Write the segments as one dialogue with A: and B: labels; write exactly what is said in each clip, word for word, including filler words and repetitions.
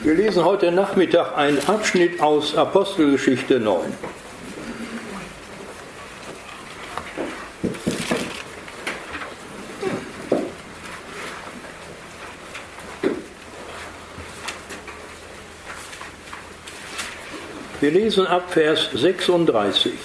A: Wir lesen heute Nachmittag einen Abschnitt aus Apostelgeschichte neun. Wir lesen ab Vers sechsunddreißig.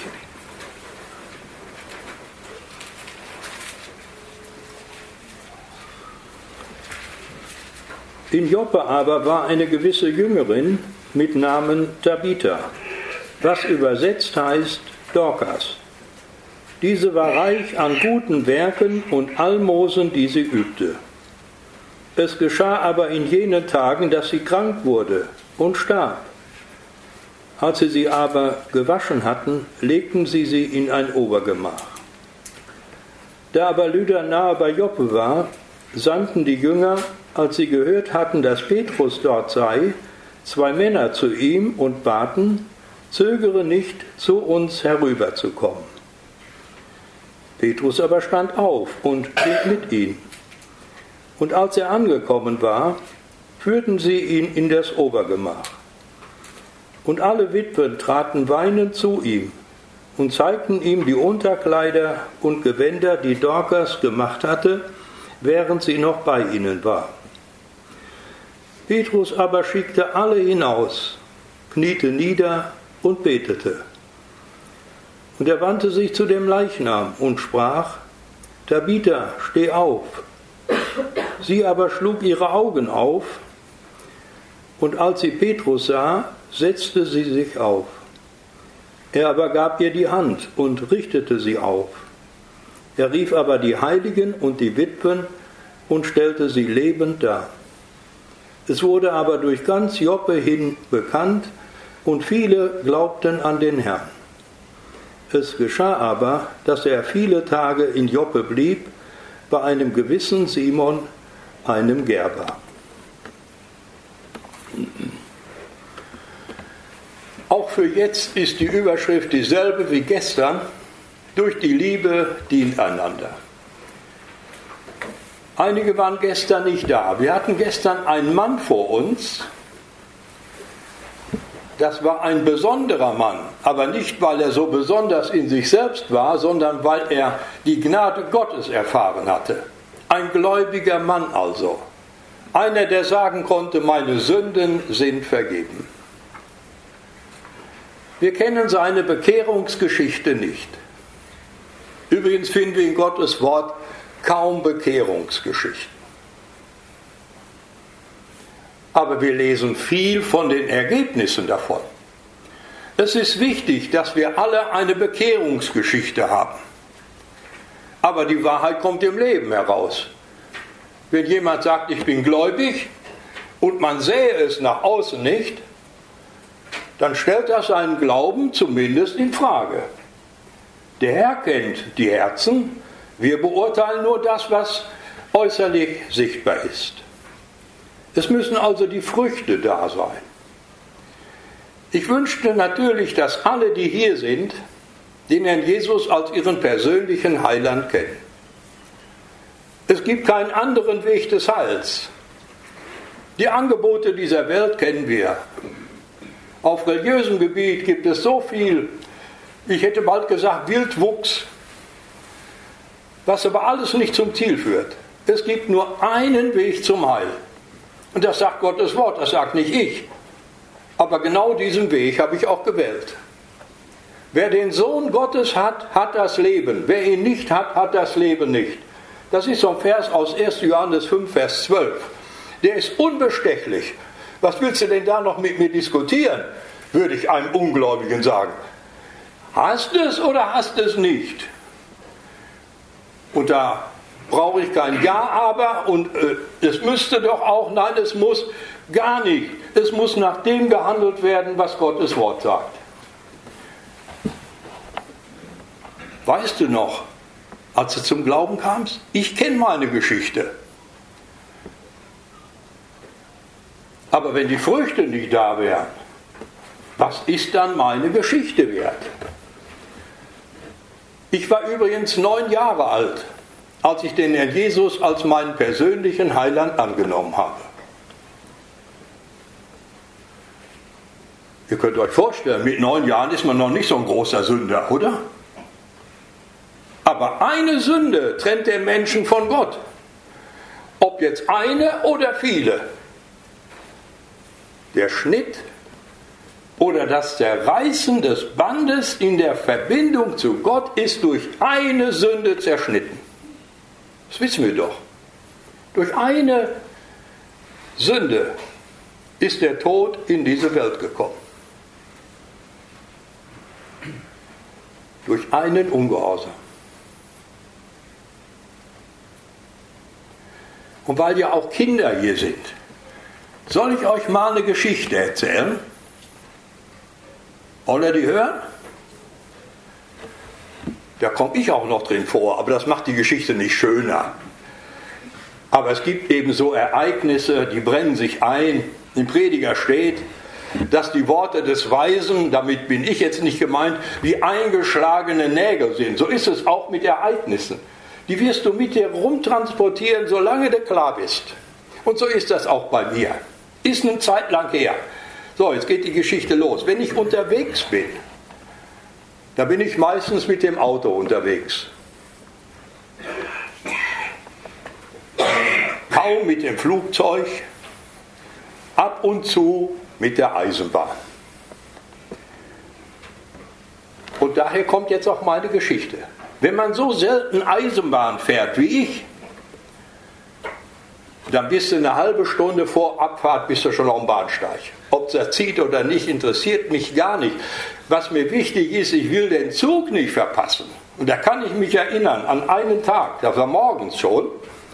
A: In Joppe aber war eine gewisse Jüngerin mit Namen Tabitha, was übersetzt heißt Dorkas. Diese war reich an guten Werken und Almosen, die sie übte. Es geschah aber in jenen Tagen, dass sie krank wurde und starb. Als sie sie aber gewaschen hatten, legten sie sie in ein Obergemach. Da aber Lydda nahe bei Joppe war, sandten die Jünger, als sie gehört hatten, dass Petrus dort sei, zwei Männer zu ihm und baten, zögere nicht, zu uns herüberzukommen. Petrus aber stand auf und ging mit ihnen. Und als er angekommen war, führten sie ihn in das Obergemach. Und alle Witwen traten weinend zu ihm und zeigten ihm die Unterkleider und Gewänder, die Dorkas gemacht hatte, während sie noch bei ihnen war. Petrus aber schickte alle hinaus, kniete nieder und betete. Und er wandte sich zu dem Leichnam und sprach, Tabitha, steh auf. Sie aber schlug ihre Augen auf, und als sie Petrus sah, setzte sie sich auf. Er aber gab ihr die Hand und richtete sie auf. Er rief aber die Heiligen und die Witwen und stellte sie lebend dar. Es wurde aber durch ganz Joppe hin bekannt, und viele glaubten an den Herrn. Es geschah aber, dass er viele Tage in Joppe blieb, bei einem gewissen Simon, einem Gerber. Auch für jetzt ist die Überschrift dieselbe wie gestern, durch die Liebe dient einander. Einige waren gestern nicht da. Wir hatten gestern einen Mann vor uns. Das war ein besonderer Mann, aber nicht, weil er so besonders in sich selbst war, sondern weil er die Gnade Gottes erfahren hatte. Ein gläubiger Mann also. Einer, der sagen konnte, meine Sünden sind vergeben. Wir kennen seine Bekehrungsgeschichte nicht. Übrigens finden wir in Gottes Wort kaum Bekehrungsgeschichten. Aber wir lesen viel von den Ergebnissen davon. Es ist wichtig, dass wir alle eine Bekehrungsgeschichte haben. Aber die Wahrheit kommt im Leben heraus. Wenn jemand sagt, ich bin gläubig, und man sähe es nach außen nicht, dann stellt das seinen Glauben zumindest in Frage. Der Herr kennt die Herzen. Wir beurteilen nur das, was äußerlich sichtbar ist. Es müssen also die Früchte da sein. Ich wünschte natürlich, dass alle, die hier sind, den Herrn Jesus als ihren persönlichen Heiland kennen. Es gibt keinen anderen Weg des Heils. Die Angebote dieser Welt kennen wir. Auf religiösem Gebiet gibt es so viel, ich hätte bald gesagt, Wildwuchs, was aber alles nicht zum Ziel führt. Es gibt nur einen Weg zum Heil. Und das sagt Gottes Wort, das sagt nicht ich. Aber genau diesen Weg habe ich auch gewählt. Wer den Sohn Gottes hat, hat das Leben. Wer ihn nicht hat, hat das Leben nicht. Das ist so ein Vers aus erster Johannes fünf, Vers zwölf. Der ist unbestechlich. Was willst du denn da noch mit mir diskutieren, würde ich einem Ungläubigen sagen. Hast es oder hast es nicht? Und da brauche ich kein Ja, aber und äh, es müsste doch auch, nein, es muss gar nicht. Es muss nach dem gehandelt werden, was Gottes Wort sagt. Weißt du noch, als du zum Glauben kamst? Ich kenne meine Geschichte. Aber wenn die Früchte nicht da wären, was ist dann meine Geschichte wert? Ich war übrigens neun Jahre alt, als ich den Herrn Jesus als meinen persönlichen Heiland angenommen habe. Ihr könnt euch vorstellen, mit neun Jahren ist man noch nicht so ein großer Sünder, oder? Aber eine Sünde trennt den Menschen von Gott. Ob jetzt eine oder viele. Der Schnitt oder das Zerreißen des Bandes in der Verbindung zu Gott ist durch eine Sünde zerschnitten. Das wissen wir doch. Durch eine Sünde ist der Tod in diese Welt gekommen. Durch einen Ungehorsam. Und weil ja auch Kinder hier sind, soll ich euch mal eine Geschichte erzählen? Wollt ihr die hören? Da komme ich auch noch drin vor, aber das macht die Geschichte nicht schöner. Aber es gibt eben so Ereignisse, die brennen sich ein. Im Prediger steht, dass die Worte des Weisen, damit bin ich jetzt nicht gemeint, wie eingeschlagene Nägel sind. So ist es auch mit Ereignissen. Die wirst du mit dir rumtransportieren, solange du klar bist. Und so ist das auch bei mir. Ist eine Zeit lang her. So, jetzt geht die Geschichte los. Wenn ich unterwegs bin, da bin ich meistens mit dem Auto unterwegs. Kaum mit dem Flugzeug, ab und zu mit der Eisenbahn. Und daher kommt jetzt auch meine Geschichte. Wenn man so selten Eisenbahn fährt wie ich, dann bist du eine halbe Stunde vor Abfahrt bist du schon auf dem Bahnsteig. Ob es zieht oder nicht, interessiert mich gar nicht. Was mir wichtig ist, ich will den Zug nicht verpassen. Und da kann ich mich erinnern an einen Tag, das war morgens schon,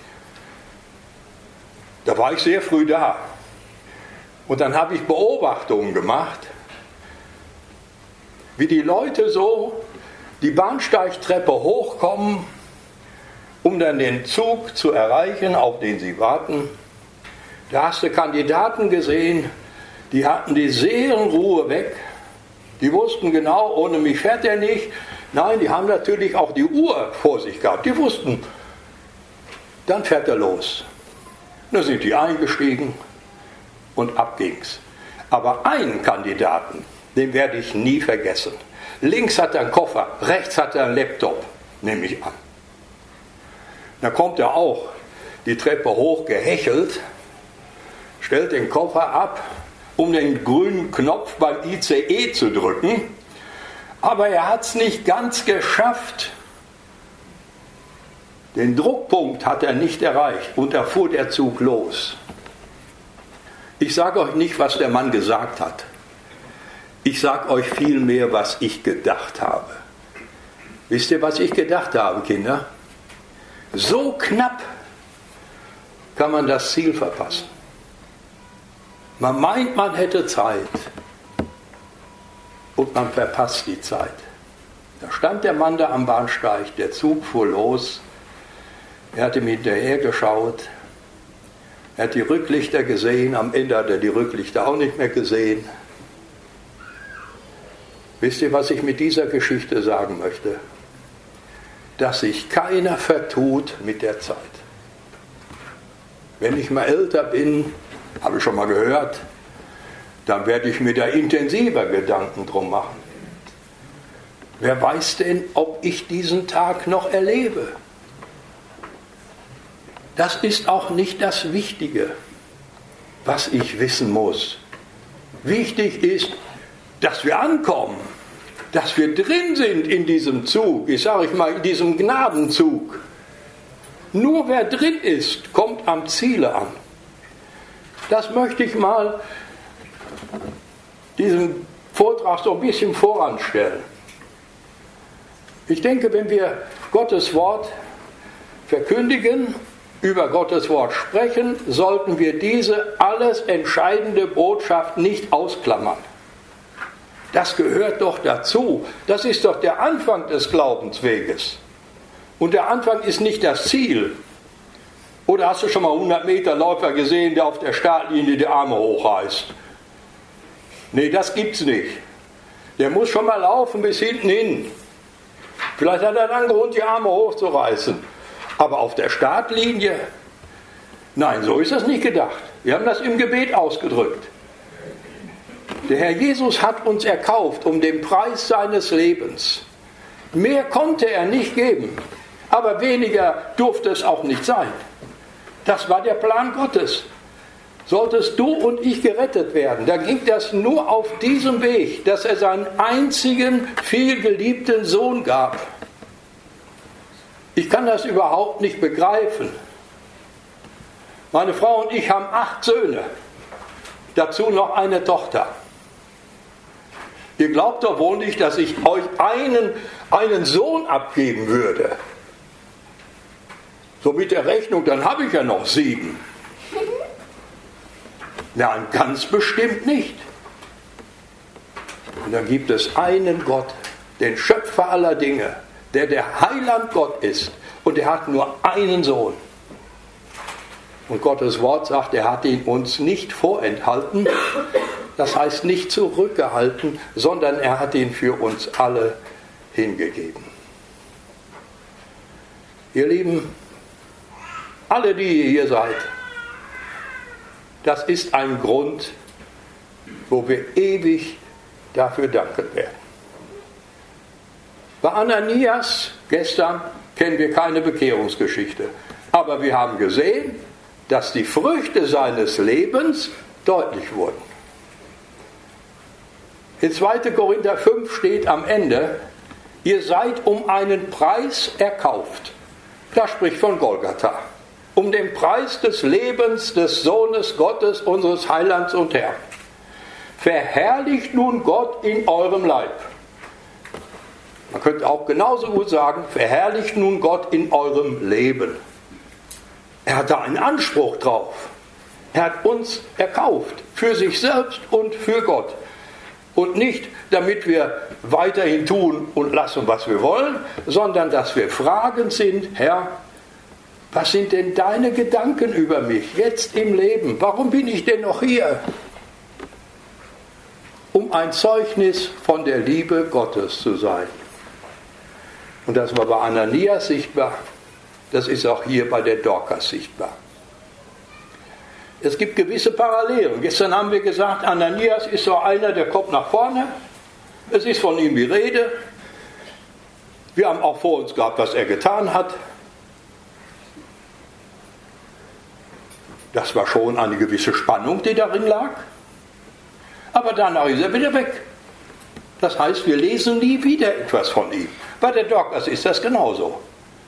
A: da war ich sehr früh da. Und dann habe ich Beobachtungen gemacht, wie die Leute so die Bahnsteigtreppe hochkommen, um dann den Zug zu erreichen, auf den sie warten. Da hast du Kandidaten gesehen, die hatten die Seelenruhe weg. Die wussten genau, ohne mich fährt er nicht. Nein, die haben natürlich auch die Uhr vor sich gehabt. Die wussten, dann fährt er los. Da sind die eingestiegen und ab ging's. Aber einen Kandidaten, den werde ich nie vergessen. Links hat er einen Koffer, rechts hat er einen Laptop, nehme ich an. Da kommt er auch die Treppe hoch gehechelt, stellt den Koffer ab, um den grünen Knopf beim I C E zu drücken. Aber er hat es nicht ganz geschafft. Den Druckpunkt hat er nicht erreicht und da fuhr der Zug los. Ich sage euch nicht, was der Mann gesagt hat. Ich sage euch vielmehr, was ich gedacht habe. Wisst ihr, was ich gedacht habe, Kinder? So knapp kann man das Ziel verpassen. Man meint, man hätte Zeit und man verpasst die Zeit. Da stand der Mann da am Bahnsteig, der Zug fuhr los, er hat ihm hinterher geschaut, er hat die Rücklichter gesehen, am Ende hat er die Rücklichter auch nicht mehr gesehen. Wisst ihr, was ich mit dieser Geschichte sagen möchte? Dass sich keiner vertut mit der Zeit. Wenn ich mal älter bin, habe ich schon mal gehört, dann werde ich mir da intensiver Gedanken drum machen. Wer weiß denn, ob ich diesen Tag noch erlebe? Das ist auch nicht das Wichtige, was ich wissen muss. Wichtig ist, dass wir ankommen, dass wir drin sind in diesem Zug, ich sage mal in diesem Gnadenzug. Nur wer drin ist, kommt am Ziele an. Das möchte ich mal diesem Vortrag so ein bisschen voranstellen. Ich denke, wenn wir Gottes Wort verkündigen, über Gottes Wort sprechen, sollten wir diese alles entscheidende Botschaft nicht ausklammern. Das gehört doch dazu. Das ist doch der Anfang des Glaubensweges. Und der Anfang ist nicht das Ziel. Oder hast du schon mal hundert Meter Läufer gesehen, der auf der Startlinie die Arme hochreißt? Nee, das gibt's nicht. Der muss schon mal laufen bis hinten hin. Vielleicht hat er dann Grund, die Arme hochzureißen. Aber auf der Startlinie, nein, so ist das nicht gedacht. Wir haben das im Gebet ausgedrückt. Der Herr Jesus hat uns erkauft um den Preis seines Lebens. Mehr konnte er nicht geben, aber weniger durfte es auch nicht sein. Das war der Plan Gottes. Solltest du und ich gerettet werden, dann ging das nur auf diesem Weg, dass er seinen einzigen, vielgeliebten Sohn gab. Ich kann das überhaupt nicht begreifen. Meine Frau und ich haben acht Söhne, dazu noch eine Tochter. Ihr glaubt doch wohl nicht, dass ich euch einen, einen Sohn abgeben würde. So mit der Rechnung, dann habe ich ja noch sieben. Nein, ganz bestimmt nicht. Und dann gibt es einen Gott, den Schöpfer aller Dinge, der der Heiland Gott ist. Und er hat nur einen Sohn. Und Gottes Wort sagt, er hat ihn uns nicht vorenthalten. Das heißt nicht zurückgehalten, sondern er hat ihn für uns alle hingegeben. Ihr Lieben, alle, die ihr hier seid, das ist ein Grund, wo wir ewig dafür danken werden. Bei Ananias gestern kennen wir keine Bekehrungsgeschichte, aber wir haben gesehen, dass die Früchte seines Lebens deutlich wurden. In zweiter Korinther fünf steht am Ende, ihr seid um einen Preis erkauft. Das spricht von Golgatha. Um den Preis des Lebens des Sohnes Gottes, unseres Heilands und Herrn. Verherrlicht nun Gott in eurem Leib. Man könnte auch genauso gut sagen, verherrlicht nun Gott in eurem Leben. Er hat da einen Anspruch drauf. Er hat uns erkauft, für sich selbst und für Gott. Und nicht, damit wir weiterhin tun und lassen, was wir wollen, sondern dass wir fragend sind, Herr, was sind denn deine Gedanken über mich jetzt im Leben? Warum bin ich denn noch hier? Um ein Zeugnis von der Liebe Gottes zu sein. Und das war bei Ananias sichtbar, das ist auch hier bei der Dorcas sichtbar. Es gibt gewisse Parallelen. Gestern haben wir gesagt, Ananias ist so einer, der kommt nach vorne. Es ist von ihm die Rede. Wir haben auch vor uns gehabt, was er getan hat. Das war schon eine gewisse Spannung, die darin lag. Aber danach ist er wieder weg. Das heißt, wir lesen nie wieder etwas von ihm. Bei der Dorcas ist das genauso.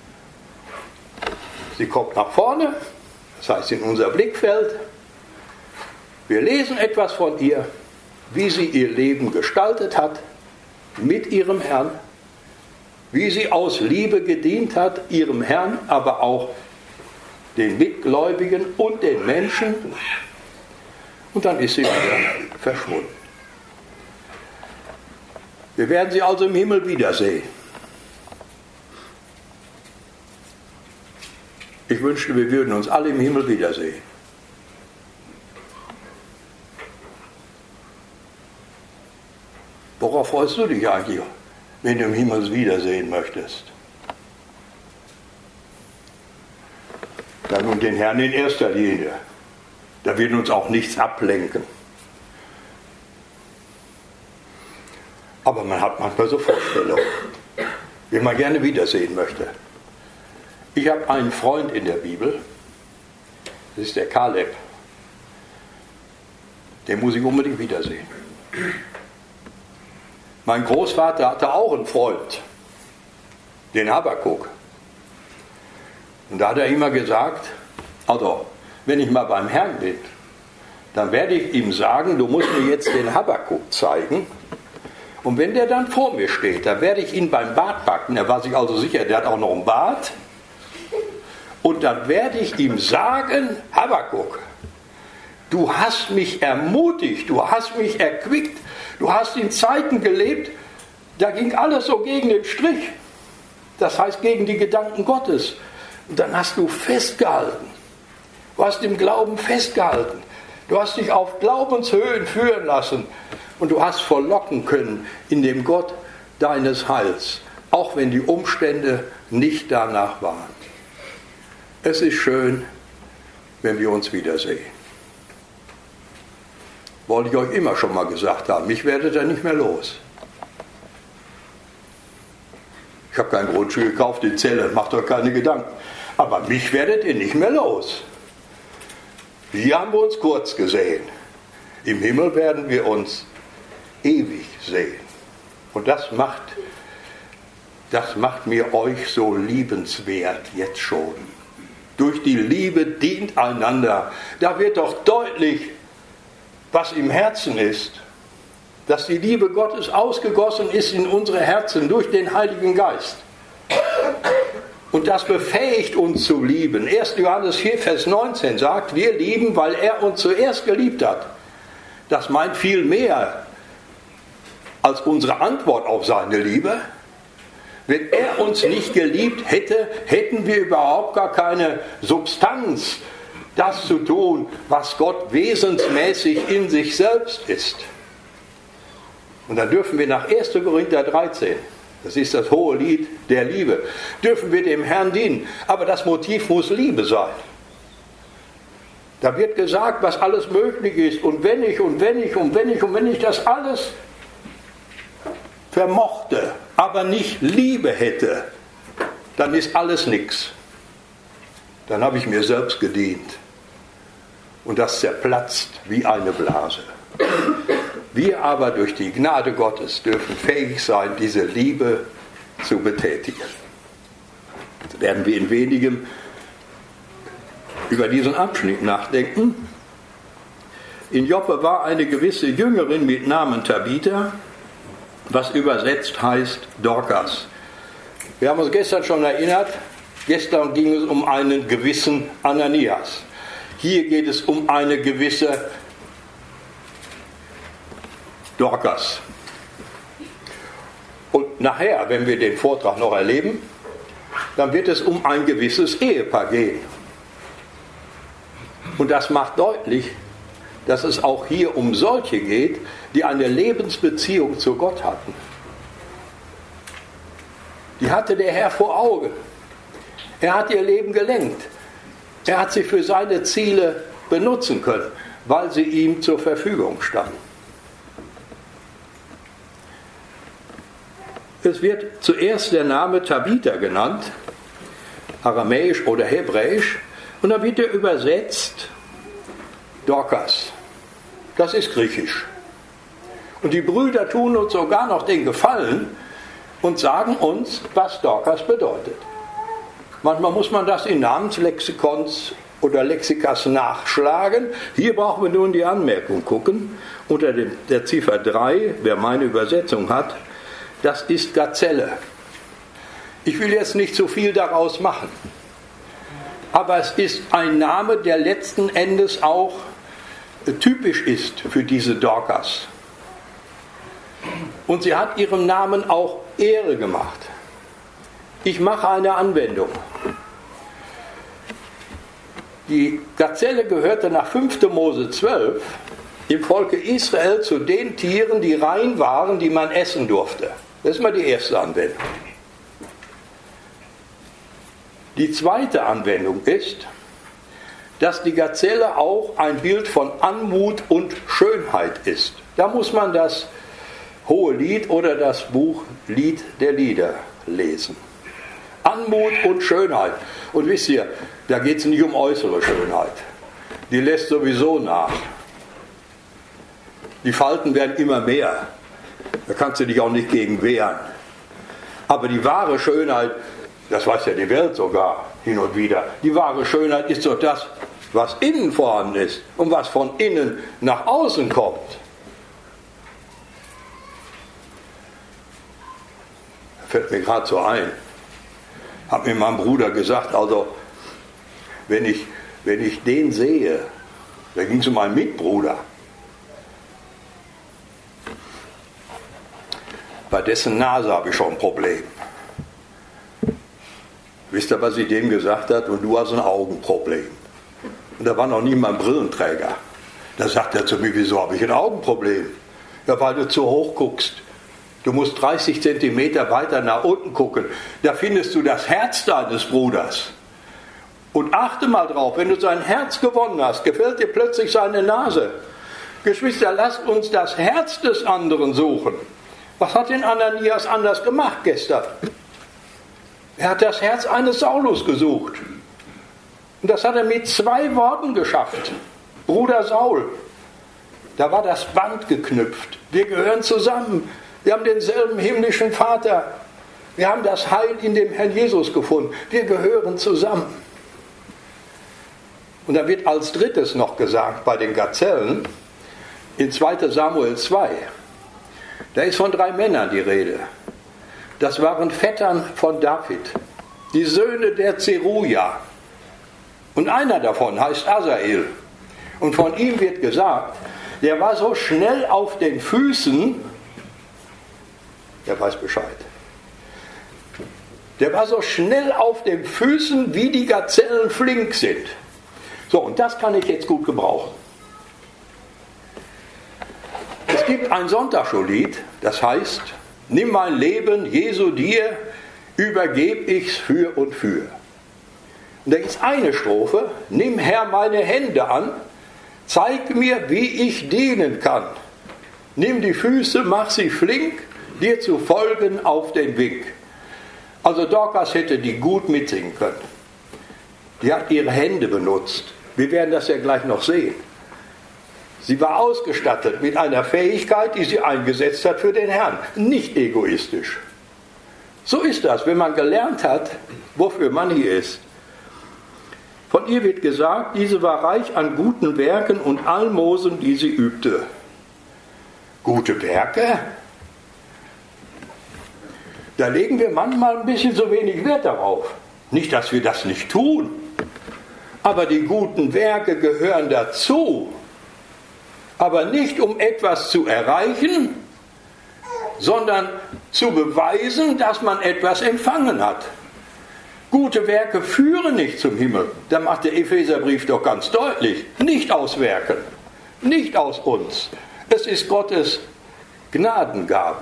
A: Sie kommt nach vorne, das heißt in unser Blickfeld. Wir lesen etwas von ihr, wie sie ihr Leben gestaltet hat mit ihrem Herrn, wie sie aus Liebe gedient hat, ihrem Herrn, aber auch den Mitgläubigen und den Menschen. Und dann ist sie wieder verschwunden. Wir werden sie also im Himmel wiedersehen. Ich wünschte, wir würden uns alle im Himmel wiedersehen. Worauf freust du dich eigentlich, wenn du im Himmel wiedersehen möchtest? Dann nun den Herrn in erster Linie. Da wird uns auch nichts ablenken. Aber man hat manchmal so Vorstellungen, wie man gerne wiedersehen möchte. Ich habe einen Freund in der Bibel, das ist der Kaleb. Den muss ich unbedingt wiedersehen. Mein Großvater hatte auch einen Freund, den Habakuk. Und da hat er immer gesagt, also, wenn ich mal beim Herrn bin, dann werde ich ihm sagen, du musst mir jetzt den Habakuk zeigen. Und wenn der dann vor mir steht, dann werde ich ihn beim Bart packen. Er war sich also sicher, der hat auch noch einen Bart. Und dann werde ich ihm sagen, Habakuk, du hast mich ermutigt, du hast mich erquickt, du hast in Zeiten gelebt, da ging alles so gegen den Strich. Das heißt gegen die Gedanken Gottes. Und dann hast du festgehalten. Du hast im Glauben festgehalten. Du hast dich auf Glaubenshöhen führen lassen. Und du hast verlocken können in dem Gott deines Heils. Auch wenn die Umstände nicht danach waren. Es ist schön, wenn wir uns wiedersehen. wollte ich euch immer schon mal gesagt haben, mich werdet ihr nicht mehr los. Ich habe kein Grundstück gekauft in Celle, macht euch keine Gedanken. Aber mich werdet ihr nicht mehr los. Hier haben wir uns kurz gesehen. Im Himmel werden wir uns ewig sehen. Und das macht, das macht mir euch so liebenswert jetzt schon. Durch die Liebe dient einander. Da wird doch deutlich, was im Herzen ist. Dass die Liebe Gottes ausgegossen ist in unsere Herzen durch den Heiligen Geist. Und das befähigt uns zu lieben. erster Johannes vier, Vers neunzehn sagt, wir lieben, weil er uns zuerst geliebt hat. Das meint viel mehr als unsere Antwort auf seine Liebe. Wenn er uns nicht geliebt hätte, hätten wir überhaupt gar keine Substanz, das zu tun, was Gott wesensmäßig in sich selbst ist. Und dann dürfen wir nach erster Korinther dreizehn, das ist das hohe Lied der Liebe, dürfen wir dem Herrn dienen. Aber das Motiv muss Liebe sein. Da wird gesagt, was alles möglich ist. Und wenn ich und wenn ich und wenn ich und wenn ich das alles vermochte, aber nicht Liebe hätte, dann ist alles nichts. Dann habe ich mir selbst gedient. Und das zerplatzt wie eine Blase. Wir aber durch die Gnade Gottes dürfen fähig sein, diese Liebe zu betätigen. Jetzt werden wir in wenigem über diesen Abschnitt nachdenken. In Joppe war eine gewisse Jüngerin mit Namen Tabitha, was übersetzt heißt Dorkas. Wir haben uns gestern schon erinnert, gestern ging es um einen gewissen Ananias. Hier geht es um eine gewisse Dorkas. Und nachher, wenn wir den Vortrag noch erleben, dann wird es um ein gewisses Ehepaar gehen. Und das macht deutlich, dass es auch hier um solche geht, die eine Lebensbeziehung zu Gott hatten. Die hatte der Herr vor Augen. Er hat ihr Leben gelenkt. Er hat sie für seine Ziele benutzen können, weil sie ihm zur Verfügung standen. Es wird zuerst der Name Tabitha genannt, aramäisch oder hebräisch, und dann wird er übersetzt Dorkas. Das ist griechisch. Und die Brüder tun uns sogar noch den Gefallen und sagen uns, was Dorkas bedeutet. Manchmal muss man das in Namenslexikons oder Lexikas nachschlagen. Hier brauchen wir nur in die Anmerkung gucken. Unter dem, der Ziffer drei, wer meine Übersetzung hat, das ist Gazelle. Ich will jetzt nicht so viel daraus machen. Aber es ist ein Name, der letzten Endes auch typisch ist für diese Dorkas. Und sie hat ihrem Namen auch Ehre gemacht. Ich mache eine Anwendung. Die Gazelle gehörte nach fünfter Mose zwölf im Volke Israel zu den Tieren, die rein waren, die man essen durfte. Das ist mal die erste Anwendung. Die zweite Anwendung ist, dass die Gazelle auch ein Bild von Anmut und Schönheit ist. Da muss man das Hohe Lied oder das Buch Lied der Lieder lesen. Anmut und Schönheit. Und wisst ihr, da geht es nicht um äußere Schönheit. Die lässt sowieso nach. Die Falten werden immer mehr. Da kannst du dich auch nicht gegen wehren. Aber die wahre Schönheit, das weiß ja die Welt sogar hin und wieder, die wahre Schönheit ist doch das, was innen vorhanden ist und was von innen nach außen kommt. Fällt mir gerade so ein. Hat mir mein Bruder gesagt, also wenn ich, wenn ich den sehe, da ging es um einen Mitbruder, bei dessen Nase habe ich schon ein Problem. Wisst ihr, was ich dem gesagt hat? Und du hast ein Augenproblem. Und da war noch nie mal ein Brillenträger. Da sagt er zu mir, wieso habe ich ein Augenproblem? Ja, weil du zu hoch guckst. Du musst dreißig Zentimeter weiter nach unten gucken. Da findest du das Herz deines Bruders. Und achte mal drauf, wenn du sein Herz gewonnen hast, gefällt dir plötzlich seine Nase. Geschwister, lasst uns das Herz des anderen suchen. Was hat denn Ananias anders gemacht gestern? Er hat das Herz eines Saulus gesucht. Und das hat er mit zwei Worten geschafft. Bruder Saul, da war das Band geknüpft. Wir gehören zusammen. Wir haben denselben himmlischen Vater. Wir haben das Heil in dem Herrn Jesus gefunden. Wir gehören zusammen. Und da wird als drittes noch gesagt bei den Gazellen in zweiter Samuel zwei. Da ist von drei Männern die Rede. Das waren Vettern von David, die Söhne der Zeruja. Und einer davon heißt Asael. Und von ihm wird gesagt, der war so schnell auf den Füßen, der weiß Bescheid. Der war so schnell auf den Füßen, wie die Gazellen flink sind. So, und das kann ich jetzt gut gebrauchen. Es gibt ein Sonntagsschullied, das heißt, nimm mein Leben, Jesu, dir, übergeb ich's für und für. Und da ist eine Strophe, nimm Herr meine Hände an, zeig mir, wie ich dienen kann. Nimm die Füße, mach sie flink, dir zu folgen auf den Wink. Also Dorcas hätte die gut mitsingen können. Die hat ihre Hände benutzt. Wir werden das ja gleich noch sehen. Sie war ausgestattet mit einer Fähigkeit, die sie eingesetzt hat für den Herrn. Nicht egoistisch. So ist das, wenn man gelernt hat, wofür man hier ist. Von ihr wird gesagt, diese war reich an guten Werken und Almosen, die sie übte. Gute Werke? Da legen wir manchmal ein bisschen zu wenig Wert darauf. Nicht, dass wir das nicht tun, aber die guten Werke gehören dazu. Aber nicht, um etwas zu erreichen, sondern zu beweisen, dass man etwas empfangen hat. Gute Werke führen nicht zum Himmel. Da macht der Epheserbrief doch ganz deutlich. Nicht aus Werken, nicht aus uns. Es ist Gottes Gnadengabe.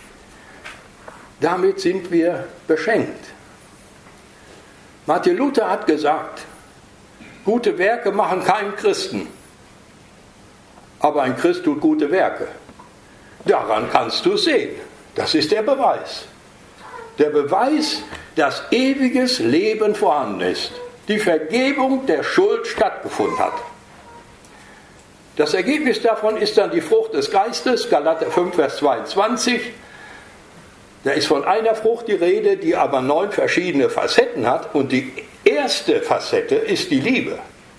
A: Damit sind wir beschenkt. Martin Luther hat gesagt, gute Werke machen keinen Christen. Aber ein Christ tut gute Werke. Daran kannst du sehen. Das ist der Beweis. Der Beweis, dass ewiges Leben vorhanden ist. Die Vergebung der Schuld stattgefunden hat. Das Ergebnis davon ist dann die Frucht des Geistes, Galater fünf, Vers zweiundzwanzig. Da ist von einer Frucht die Rede, die aber neun verschiedene Facetten hat. Und die erste Facette ist die Liebe.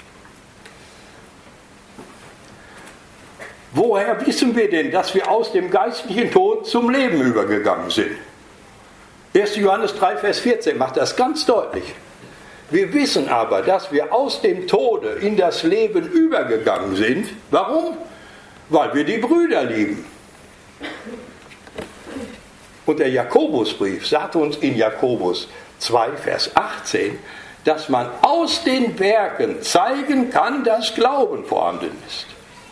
A: Woher wissen wir denn, dass wir aus dem geistlichen Tod zum Leben übergegangen sind? erster Johannes drei, Vers vierzehn macht das ganz deutlich. Wir wissen aber, dass wir aus dem Tode in das Leben übergegangen sind. Warum? Weil wir die Brüder lieben. Und der Jakobusbrief sagt uns in Jakobus zwei, Vers achtzehn, dass man aus den Werken zeigen kann, dass Glauben vorhanden ist.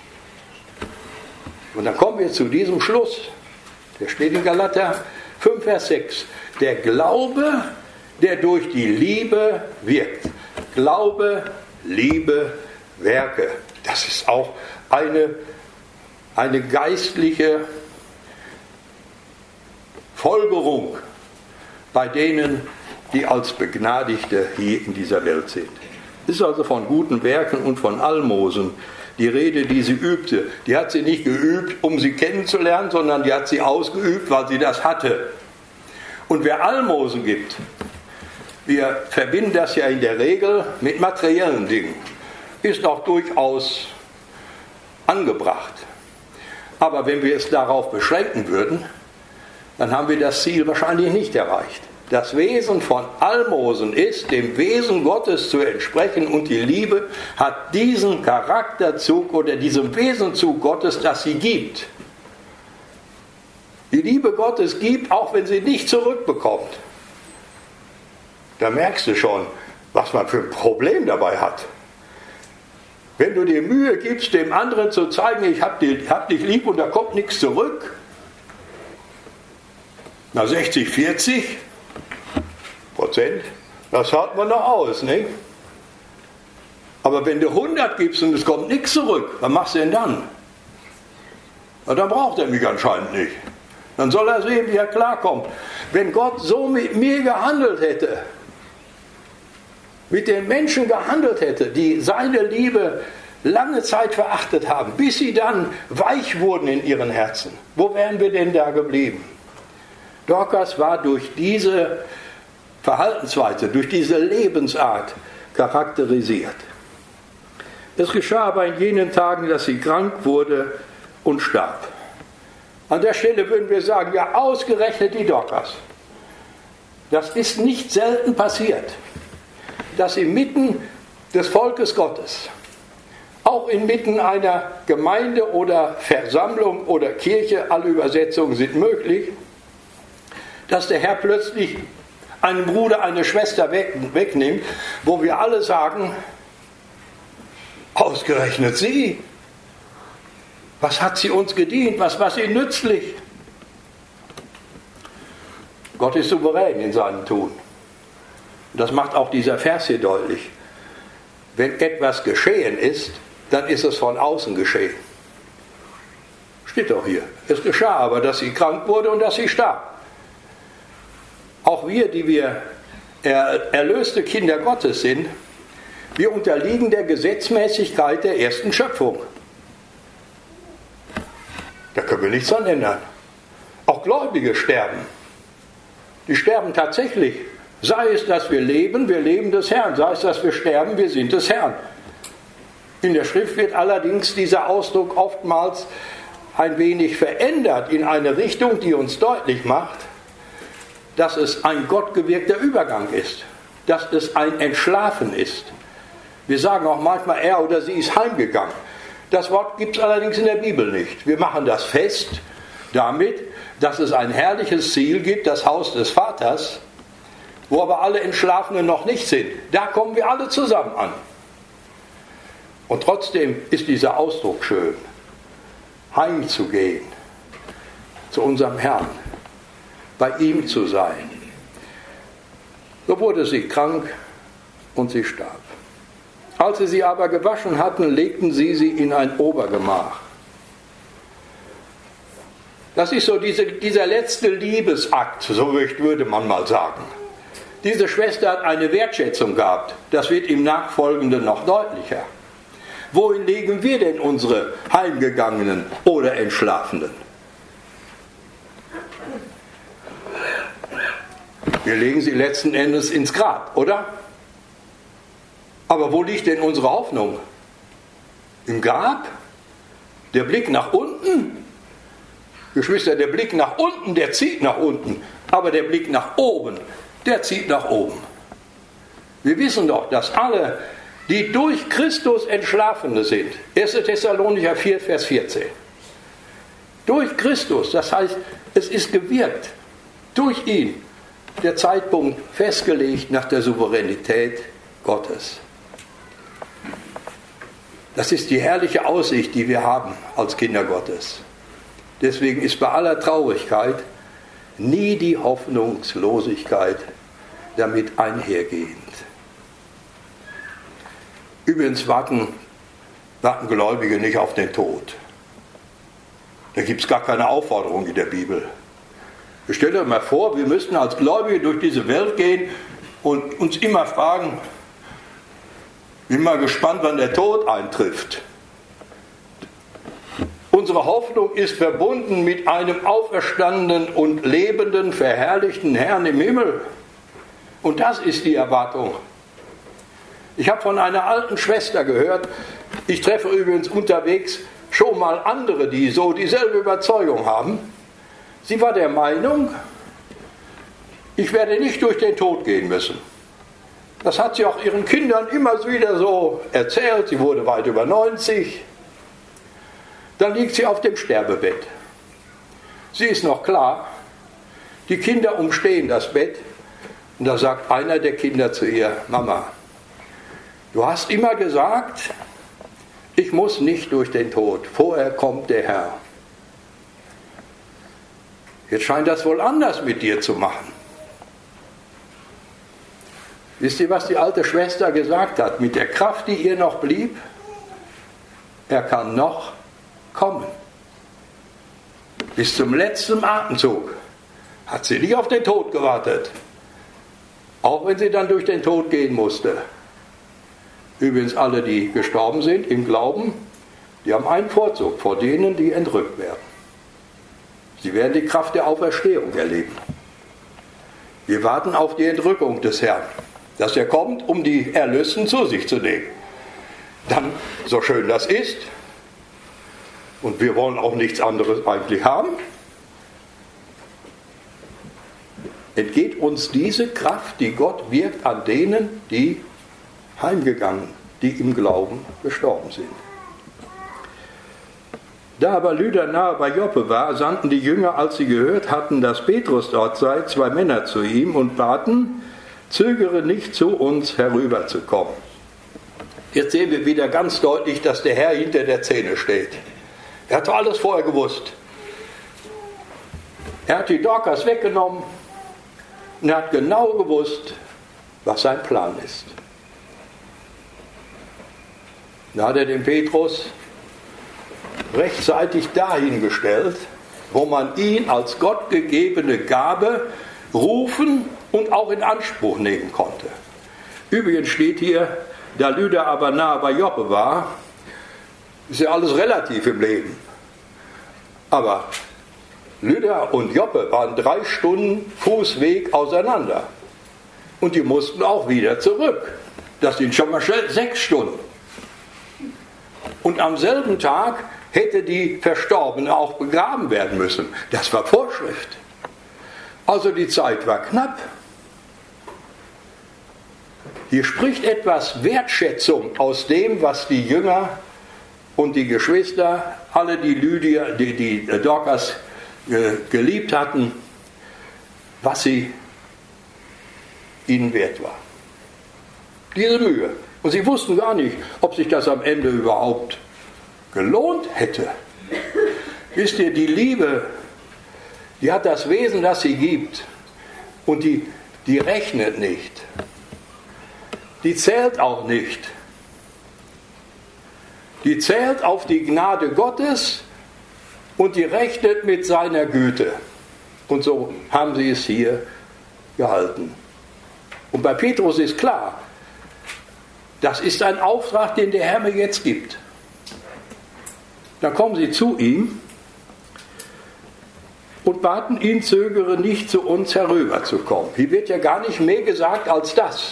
A: Und dann kommen wir zu diesem Schluss. Der steht in Galater fünf, Vers sechs. Der Glaube, der durch die Liebe wirkt. Glaube, Liebe, Werke. Das ist auch eine, eine geistliche Folgerung bei denen, die als Begnadigte hier in dieser Welt sind. Es ist also von guten Werken und von Almosen die Rede, die sie übte. Die hat sie nicht geübt, um sie kennenzulernen, sondern die hat sie ausgeübt, weil sie das hatte. Und wer Almosen gibt, wir verbinden das ja in der Regel mit materiellen Dingen, ist auch durchaus angebracht. Aber wenn wir es darauf beschränken würden, dann haben wir das Ziel wahrscheinlich nicht erreicht. Das Wesen von Almosen ist, dem Wesen Gottes zu entsprechen, und die Liebe hat diesen Charakterzug oder diesen Wesenzug Gottes, das sie gibt. Die Liebe Gottes gibt, auch wenn sie nicht zurückbekommt. Da merkst du schon, was man für ein Problem dabei hat. Wenn du dir Mühe gibst, dem anderen zu zeigen, ich hab dich, hab dich lieb und da kommt nichts zurück, na sechzig, vierzig Prozent, das halten wir noch aus, nicht? Aber wenn du hundert gibst und es kommt nichts zurück, was machst du denn dann? Na, dann braucht er mich anscheinend nicht. Dann soll er sehen, wie er klarkommt. Wenn Gott so mit mir gehandelt hätte, mit den Menschen gehandelt hätte, die seine Liebe lange Zeit verachtet haben, bis sie dann weich wurden in ihren Herzen, wo wären wir denn da geblieben? Dorcas war durch diese Verhaltensweise, durch diese Lebensart charakterisiert. Es geschah aber in jenen Tagen, dass sie krank wurde und starb. An der Stelle würden wir sagen, ja, ausgerechnet die Dorcas. Das ist nicht selten passiert, dass inmitten des Volkes Gottes, auch inmitten einer Gemeinde oder Versammlung oder Kirche, alle Übersetzungen sind möglich, dass der Herr plötzlich einen Bruder, eine Schwester wegnimmt, wo wir alle sagen, ausgerechnet sie. Was hat sie uns gedient? Was war sie nützlich? Gott ist souverän in seinem Tun. Das macht auch dieser Vers hier deutlich. Wenn etwas geschehen ist, dann ist es von außen geschehen. Steht doch hier. Es geschah aber, dass sie krank wurde und dass sie starb. Auch wir, die wir erlöste Kinder Gottes sind, wir unterliegen der Gesetzmäßigkeit der ersten Schöpfung. Da können wir nichts dran ändern. Auch Gläubige sterben. Die sterben tatsächlich. Sei es, dass wir leben, wir leben des Herrn. Sei es, dass wir sterben, wir sind des Herrn. In der Schrift wird allerdings dieser Ausdruck oftmals ein wenig verändert in eine Richtung, die uns deutlich macht, dass es ein gottgewirkter Übergang ist. Dass es ein Entschlafen ist. Wir sagen auch manchmal, er oder sie ist heimgegangen. Das Wort gibt es allerdings in der Bibel nicht. Wir machen das fest damit, dass es ein herrliches Ziel gibt, das Haus des Vaters, wo aber alle Entschlafenen noch nicht sind. Da kommen wir alle zusammen an. Und trotzdem ist dieser Ausdruck schön, heimzugehen zu unserem Herrn, bei ihm zu sein. So wurde sie krank und sie starb. Als sie sie aber gewaschen hatten, legten sie sie in ein Obergemach. Das ist so diese, dieser letzte Liebesakt, so würde man mal sagen. Diese Schwester hat eine Wertschätzung gehabt. Das wird im Nachfolgenden noch deutlicher. Wohin legen wir denn unsere Heimgegangenen oder Entschlafenen? Wir legen sie letzten Endes ins Grab, oder? Aber wo liegt denn unsere Hoffnung? Im Grab? Der Blick nach unten? Geschwister, der Blick nach unten, der zieht nach unten. Aber der Blick nach oben, der zieht nach oben. Wir wissen doch, dass alle, die durch Christus Entschlafene sind, erster Thessalonicher vier, Vers vierzehn. Durch Christus, das heißt, es ist gewirkt, durch ihn, der Zeitpunkt festgelegt nach der Souveränität Gottes. Das ist die herrliche Aussicht, die wir haben als Kinder Gottes. Deswegen ist bei aller Traurigkeit nie die Hoffnungslosigkeit damit einhergehend. Übrigens warten, warten Gläubige nicht auf den Tod. Da gibt es gar keine Aufforderung in der Bibel. Stellt euch mal vor, wir müssten als Gläubige durch diese Welt gehen und uns immer fragen, bin mal gespannt, wann der Tod eintrifft. Unsere Hoffnung ist verbunden mit einem auferstandenen und lebenden, verherrlichten Herrn im Himmel. Und das ist die Erwartung. Ich habe von einer alten Schwester gehört, ich treffe übrigens unterwegs schon mal andere, die so dieselbe Überzeugung haben. Sie war der Meinung, ich werde nicht durch den Tod gehen müssen. Das hat sie auch ihren Kindern immer wieder so erzählt. Sie wurde weit über neunzig. Dann liegt sie auf dem Sterbebett. Sie ist noch klar. Die Kinder umstehen das Bett. Und da sagt einer der Kinder zu ihr, Mama, du hast immer gesagt, ich muss nicht durch den Tod. Vorher kommt der Herr. Jetzt scheint das wohl anders mit dir zu machen. Wisst ihr, was die alte Schwester gesagt hat? Mit der Kraft, die ihr noch blieb, er kann noch kommen. Bis zum letzten Atemzug hat sie nicht auf den Tod gewartet. Auch wenn sie dann durch den Tod gehen musste. Übrigens alle, die gestorben sind im Glauben, die haben einen Vorzug vor denen, die entrückt werden. Sie werden die Kraft der Auferstehung erleben. Wir warten auf die Entrückung des Herrn, dass er kommt, um die Erlösten zu sich zu nehmen. Dann, so schön das ist, und wir wollen auch nichts anderes eigentlich haben, entgeht uns diese Kraft, die Gott wirkt an denen, die heimgegangen, die im Glauben gestorben sind. Da aber Lydda nahe bei Joppe war, sandten die Jünger, als sie gehört hatten, dass Petrus dort sei, zwei Männer zu ihm und baten, zögere nicht zu uns herüberzukommen. Jetzt sehen wir wieder ganz deutlich, dass der Herr hinter der Szene steht. Er hat alles vorher gewusst. Er hat die Dorcas weggenommen und er hat genau gewusst, was sein Plan ist. Da hat er den Petrus rechtzeitig dahingestellt, wo man ihn als Gott gegebene Gabe rufen und auch in Anspruch nehmen konnte. Übrigens steht hier, da Lydda aber nahe bei Joppe war, ist ja alles relativ im Leben. Aber Lydda und Joppe waren drei Stunden Fußweg auseinander. Und die mussten auch wieder zurück. Das sind schon mal schnell sechs Stunden. Und am selben Tag hätte die Verstorbene auch begraben werden müssen. Das war Vorschrift. Also die Zeit war knapp. Hier spricht etwas Wertschätzung aus dem, was die Jünger und die Geschwister, alle die Lydia, die, die Dorcas äh, geliebt hatten, was sie ihnen wert war. Diese Mühe. Und sie wussten gar nicht, ob sich das am Ende überhaupt gelohnt hätte. Wisst ihr, die Liebe, die hat das Wesen, das sie gibt. Und die, die rechnet nicht. Die zählt auch nicht. Die zählt auf die Gnade Gottes und die rechnet mit seiner Güte. Und so haben sie es hier gehalten. Und bei Petrus ist klar, das ist ein Auftrag, den der Herr mir jetzt gibt. Dann kommen sie zu ihm und baten ihn, zögere nicht, zu uns herüberzukommen. Hier wird ja gar nicht mehr gesagt als das.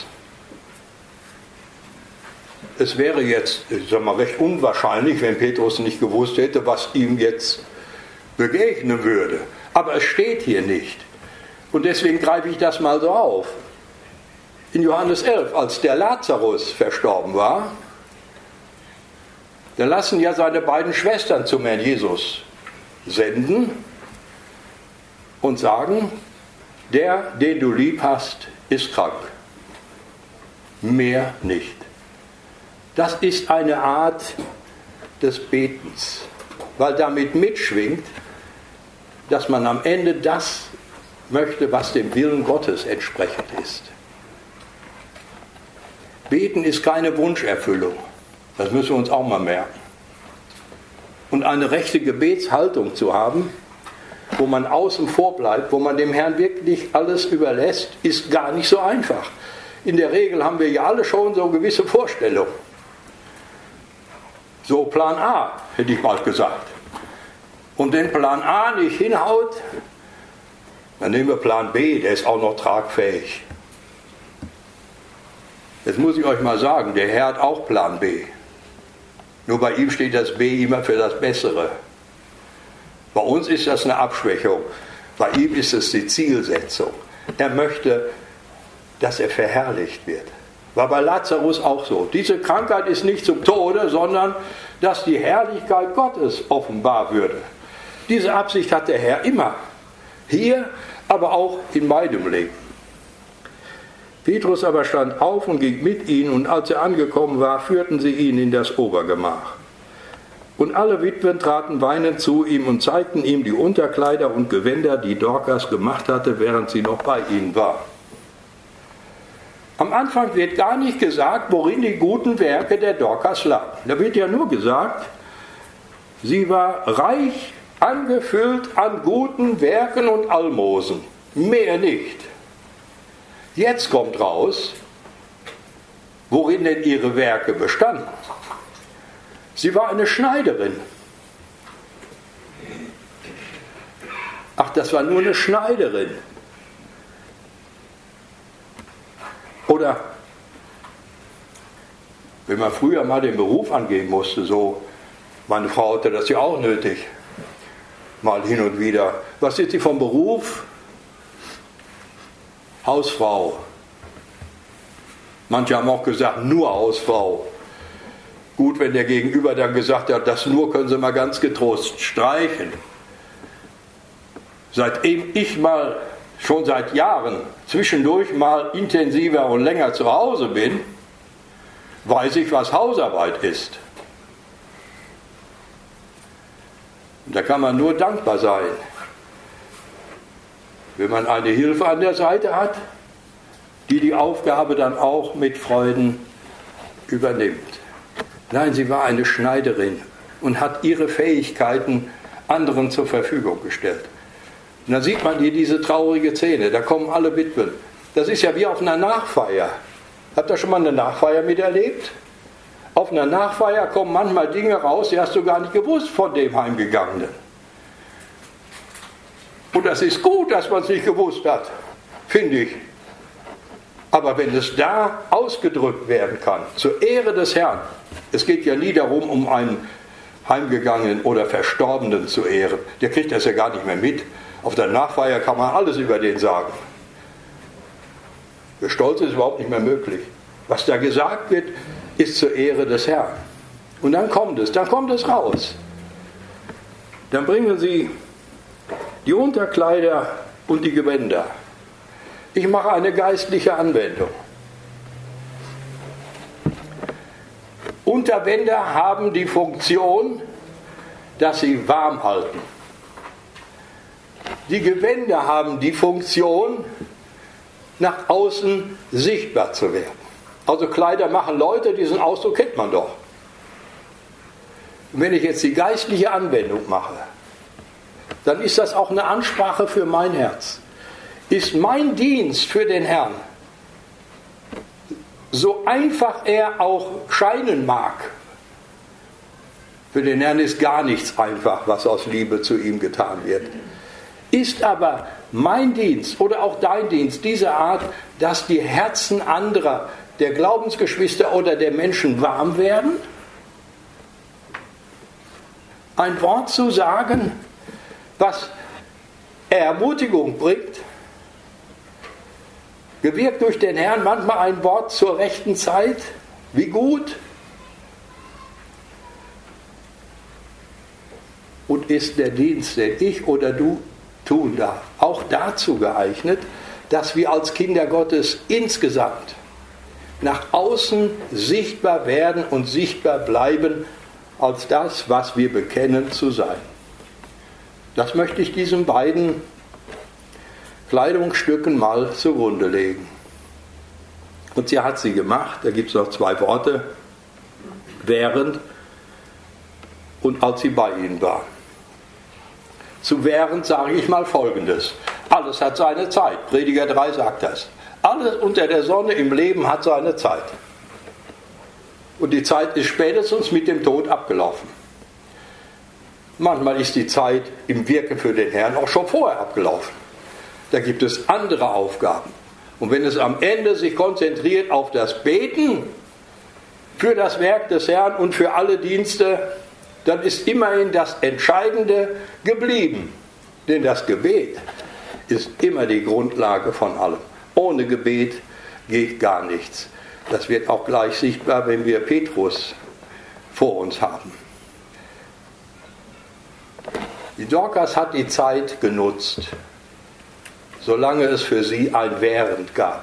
A: Es wäre jetzt, ich sag mal, recht unwahrscheinlich, wenn Petrus nicht gewusst hätte, was ihm jetzt begegnen würde. Aber es steht hier nicht. Und deswegen greife ich das mal so auf. In Johannes elf, als der Lazarus verstorben war, da lassen ja seine beiden Schwestern zum Herrn Jesus senden und sagen, der, den du lieb hast, ist krank. Mehr nicht. Das ist eine Art des Betens, weil damit mitschwingt, dass man am Ende das möchte, was dem Willen Gottes entsprechend ist. Beten ist keine Wunscherfüllung. Das müssen wir uns auch mal merken. Und eine rechte Gebetshaltung zu haben, wo man außen vor bleibt, wo man dem Herrn wirklich alles überlässt, ist gar nicht so einfach. In der Regel haben wir ja alle schon so gewisse Vorstellungen. So Plan A, hätte ich mal gesagt. Und wenn Plan A nicht hinhaut, dann nehmen wir Plan B, der ist auch noch tragfähig. Jetzt muss ich euch mal sagen, der Herr hat auch Plan B. Nur bei ihm steht das B immer für das Bessere. Bei uns ist das eine Abschwächung. Bei ihm ist es die Zielsetzung. Er möchte, dass er verherrlicht wird. War bei Lazarus auch so. Diese Krankheit ist nicht zum Tode, sondern dass die Herrlichkeit Gottes offenbar würde. Diese Absicht hat der Herr immer. Hier, aber auch in meinem Leben. Petrus aber stand auf und ging mit ihnen, und als er angekommen war, führten sie ihn in das Obergemach. Und alle Witwen traten weinend zu ihm und zeigten ihm die Unterkleider und Gewänder, die Dorcas gemacht hatte, während sie noch bei ihnen war. Am Anfang wird gar nicht gesagt, worin die guten Werke der Dorcas lagen. Da wird ja nur gesagt, sie war reich angefüllt an guten Werken und Almosen, mehr nicht. Jetzt kommt raus, worin denn ihre Werke bestanden. Sie war eine Schneiderin. Ach, das war nur eine Schneiderin. Oder wenn man früher mal den Beruf angehen musste, so, meine Frau hatte das ja auch nötig, mal hin und wieder. Was ist sie vom Beruf? Hausfrau. Manche haben auch gesagt, nur Hausfrau. Gut, wenn der Gegenüber dann gesagt hat, das nur können Sie mal ganz getrost streichen. Seitdem ich mal, schon seit Jahren, zwischendurch mal intensiver und länger zu Hause bin, weiß ich, was Hausarbeit ist. Und da kann man nur dankbar sein, wenn man eine Hilfe an der Seite hat, die die Aufgabe dann auch mit Freuden übernimmt. Nein, sie war eine Schneiderin und hat ihre Fähigkeiten anderen zur Verfügung gestellt. Und dann sieht man hier diese traurige Szene, da kommen alle Witwen. Das ist ja wie auf einer Nachfeier. Habt ihr schon mal eine Nachfeier miterlebt? Auf einer Nachfeier kommen manchmal Dinge raus, die hast du gar nicht gewusst von dem Heimgegangenen. Und das ist gut, dass man es nicht gewusst hat, finde ich. Aber wenn es da ausgedrückt werden kann, zur Ehre des Herrn, es geht ja nie darum, um einen Heimgegangenen oder Verstorbenen zu ehren, der kriegt das ja gar nicht mehr mit. Auf der Nachfeier kann man alles über den sagen. Der Stolz ist überhaupt nicht mehr möglich. Was da gesagt wird, ist zur Ehre des Herrn. Und dann kommt es, dann kommt es raus. Dann bringen sie die Unterkleider und die Gewänder. Ich mache eine geistliche Anwendung. Unterwänder haben die Funktion, dass sie warm halten. Die Gewänder haben die Funktion, nach außen sichtbar zu werden. Also Kleider machen Leute, diesen Ausdruck kennt man doch. Und wenn ich jetzt die geistliche Anwendung mache, dann ist das auch eine Ansprache für mein Herz. Ist mein Dienst für den Herrn, so einfach er auch scheinen mag, für den Herrn ist gar nichts einfach, was aus Liebe zu ihm getan wird. Ist aber mein Dienst oder auch dein Dienst dieser Art, dass die Herzen anderer, der Glaubensgeschwister oder der Menschen warm werden? Ein Wort zu sagen, was Ermutigung bringt, gewirkt durch den Herrn, manchmal ein Wort zur rechten Zeit, wie gut, und ist der Dienst, den ich oder du tun darf, auch dazu geeignet, dass wir als Kinder Gottes insgesamt nach außen sichtbar werden und sichtbar bleiben als das, was wir bekennen zu sein. Das möchte ich diesen beiden Kleidungsstücken mal zugrunde legen. Und sie hat sie gemacht, da gibt es noch zwei Worte, während und als sie bei ihnen war. Zu während sage ich mal Folgendes. Alles hat seine Zeit. Prediger drei sagt das. Alles unter der Sonne im Leben hat seine Zeit. Und die Zeit ist spätestens mit dem Tod abgelaufen. Manchmal ist die Zeit im Wirken für den Herrn auch schon vorher abgelaufen. Da gibt es andere Aufgaben. Und wenn es am Ende sich konzentriert auf das Beten für das Werk des Herrn und für alle Dienste, dann ist immerhin das Entscheidende geblieben. Denn das Gebet ist immer die Grundlage von allem. Ohne Gebet geht gar nichts. Das wird auch gleich sichtbar, wenn wir Petrus vor uns haben. Die Dorcas hat die Zeit genutzt, solange es für sie ein Während gab.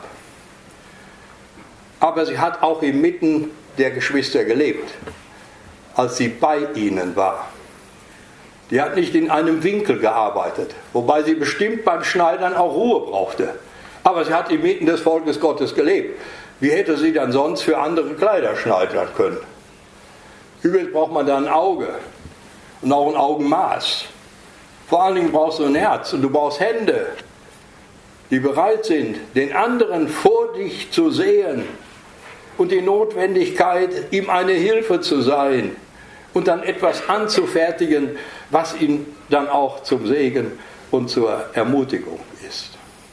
A: Aber sie hat auch inmitten der Geschwister gelebt, als sie bei ihnen war. Die hat nicht in einem Winkel gearbeitet, wobei sie bestimmt beim Schneidern auch Ruhe brauchte. Aber sie hat inmitten des Volkes Gottes gelebt. Wie hätte sie dann sonst für andere Kleider schneidern können? Übrigens braucht man da ein Auge und auch ein Augenmaß. Vor allen Dingen brauchst du ein Herz und du brauchst Hände, die bereit sind, den anderen vor dich zu sehen und die Notwendigkeit, ihm eine Hilfe zu sein und dann etwas anzufertigen, was ihm dann auch zum Segen und zur Ermutigung ist.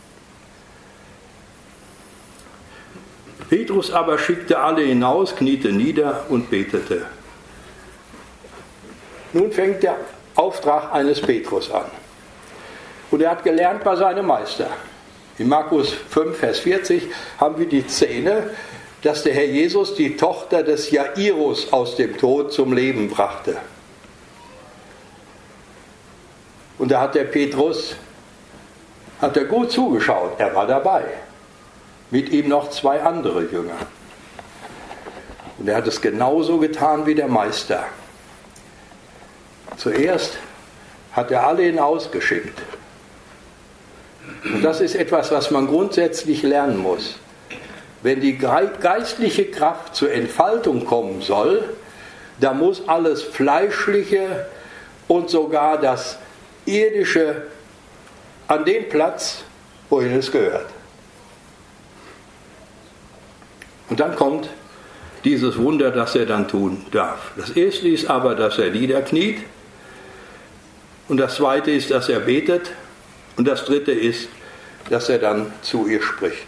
A: Petrus aber schickte alle hinaus, kniete nieder und betete. Nun fängt der Auftrag eines Petrus an. Und er hat gelernt bei seinem Meister. In Markus fünf, Vers vierzig haben wir die Szene, dass der Herr Jesus die Tochter des Jairus aus dem Tod zum Leben brachte. Und da hat der Petrus hat er gut zugeschaut, er war dabei. Mit ihm noch zwei andere Jünger. Und er hat es genauso getan wie der Meister. Zuerst hat er alle hinausgeschickt. Und das ist etwas, was man grundsätzlich lernen muss. Wenn die geistliche Kraft zur Entfaltung kommen soll, da muss alles Fleischliche und sogar das Irdische an den Platz, wohin es gehört. Und dann kommt dieses Wunder, das er dann tun darf. Das erste ist aber, dass er niederkniet. Und das zweite ist, dass er betet. Und das dritte ist, dass er dann zu ihr spricht.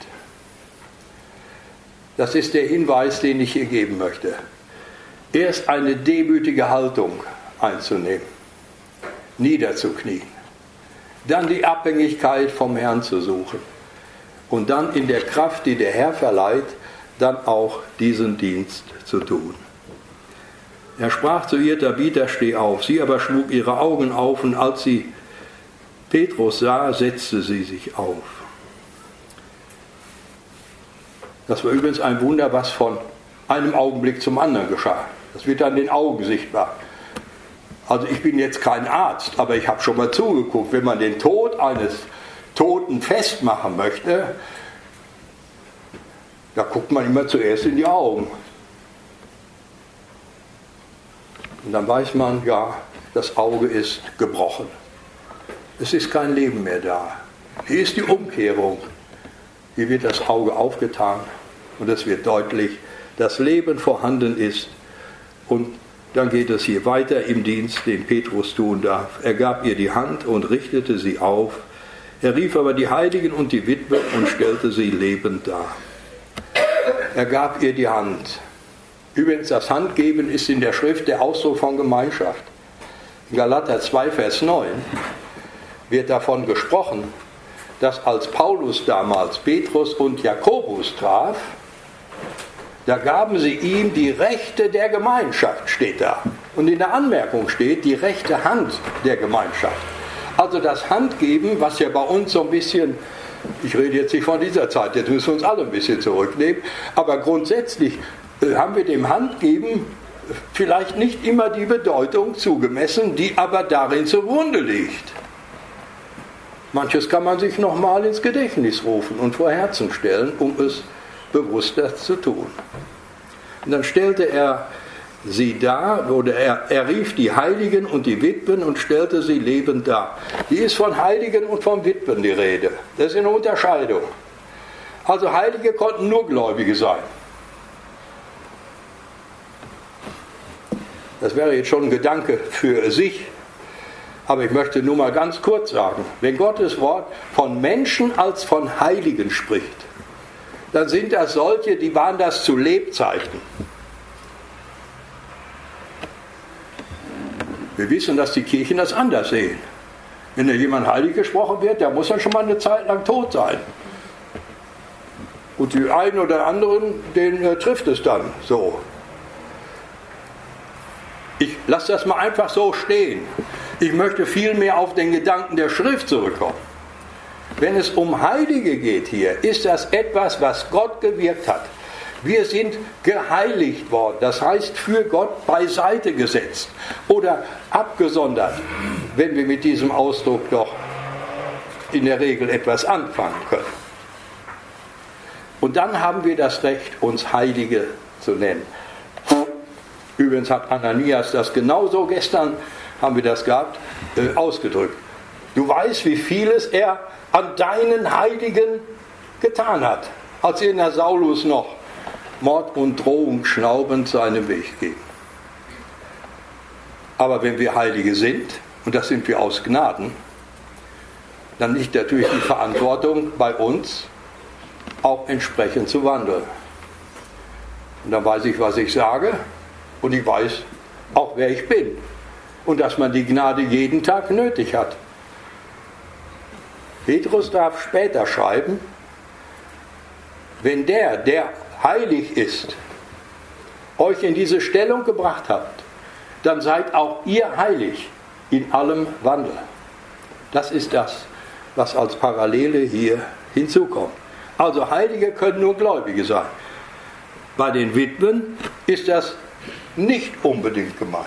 A: Das ist der Hinweis, den ich hier geben möchte. Erst eine demütige Haltung einzunehmen, niederzuknien. Dann die Abhängigkeit vom Herrn zu suchen. Und dann in der Kraft, die der Herr verleiht, dann auch diesen Dienst zu tun. Er sprach zu ihr, Tabitha, steh auf. Sie aber schlug ihre Augen auf und als sie Petrus sah, setzte sie sich auf. Das war übrigens ein Wunder, was von einem Augenblick zum anderen geschah. Das wird an den Augen sichtbar. Also ich bin jetzt kein Arzt, aber ich habe schon mal zugeguckt, wenn man den Tod eines Toten festmachen möchte, da guckt man immer zuerst in die Augen. Und dann weiß man, ja, das Auge ist gebrochen. Es ist kein Leben mehr da. Hier ist die Umkehrung. Hier wird das Auge aufgetan und es wird deutlich, dass Leben vorhanden ist. Und dann geht es hier weiter im Dienst, den Petrus tun darf. Er gab ihr die Hand und richtete sie auf. Er rief aber die Heiligen und die Witwe und stellte sie lebend dar. Er gab ihr die Hand. Übrigens, das Handgeben ist in der Schrift der Ausdruck von Gemeinschaft. In Galater zwei, Vers neun wird davon gesprochen, dass als Paulus damals Petrus und Jakobus traf, da gaben sie ihm die Rechte der Gemeinschaft, steht da. Und in der Anmerkung steht, die rechte Hand der Gemeinschaft. Also das Handgeben, was ja bei uns so ein bisschen, ich rede jetzt nicht von dieser Zeit, jetzt müssen wir uns alle ein bisschen zurücknehmen, aber grundsätzlich haben wir dem Handgeben vielleicht nicht immer die Bedeutung zugemessen, die aber darin zugrunde liegt. Manches kann man sich nochmal ins Gedächtnis rufen und vor Herzen stellen, um es bewusster zu tun. Und dann stellte er sie dar, oder er, er rief die Heiligen und die Witwen und stellte sie lebend dar. Hier ist von Heiligen und von Witwen die Rede. Das ist eine Unterscheidung. Also Heilige konnten nur Gläubige sein. Das wäre jetzt schon ein Gedanke für sich, aber ich möchte nur mal ganz kurz sagen, wenn Gottes Wort von Menschen als von Heiligen spricht, dann sind das solche, die waren das zu Lebzeiten. Wir wissen, dass die Kirchen das anders sehen. Wenn da jemand heilig gesprochen wird, der muss dann schon mal eine Zeit lang tot sein. Und die einen oder anderen, den äh, trifft es dann so. Ich lasse das mal einfach so stehen. Ich möchte vielmehr auf den Gedanken der Schrift zurückkommen. Wenn es um Heilige geht hier, ist das etwas, was Gott gewirkt hat. Wir sind geheiligt worden, das heißt für Gott beiseite gesetzt oder abgesondert, wenn wir mit diesem Ausdruck doch in der Regel etwas anfangen können. Und dann haben wir das Recht, uns Heilige zu nennen. Übrigens hat Ananias das genauso, gestern haben wir das gehabt, äh, ausgedrückt. Du weißt, wie vieles er an deinen Heiligen getan hat, als ihn der Saulus noch Mord und Drohung schnaubend seinen Weg ging. Aber wenn wir Heilige sind, und das sind wir aus Gnaden, dann liegt natürlich die Verantwortung bei uns, auch entsprechend zu wandeln. Und dann weiß ich, was ich sage, und ich weiß auch, wer ich bin. Und dass man die Gnade jeden Tag nötig hat. Petrus darf später schreiben, wenn der, der heilig ist, euch in diese Stellung gebracht habt, dann seid auch ihr heilig in allem Wandel. Das ist das, was als Parallele hier hinzukommt. Also Heilige können nur Gläubige sein. Bei den Witwen ist das nicht unbedingt gemeint.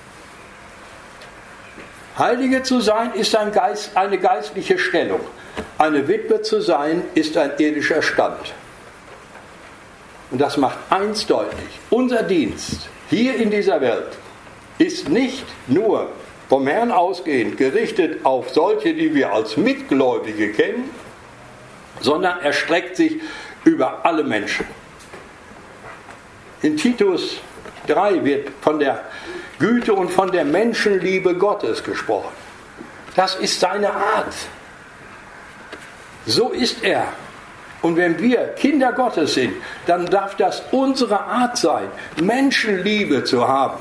A: Heilige zu sein ist ein Geist, eine geistliche Stellung. Eine Witwe zu sein ist ein irdischer Stand. Und das macht eins deutlich. Unser Dienst hier in dieser Welt ist nicht nur vom Herrn ausgehend gerichtet auf solche, die wir als Mitgläubige kennen, sondern erstreckt sich über alle Menschen. In Titus drei wird von der Güte und von der Menschenliebe Gottes gesprochen. Das ist seine Art. So ist er. Und wenn wir Kinder Gottes sind, dann darf das unsere Art sein, Menschenliebe zu haben.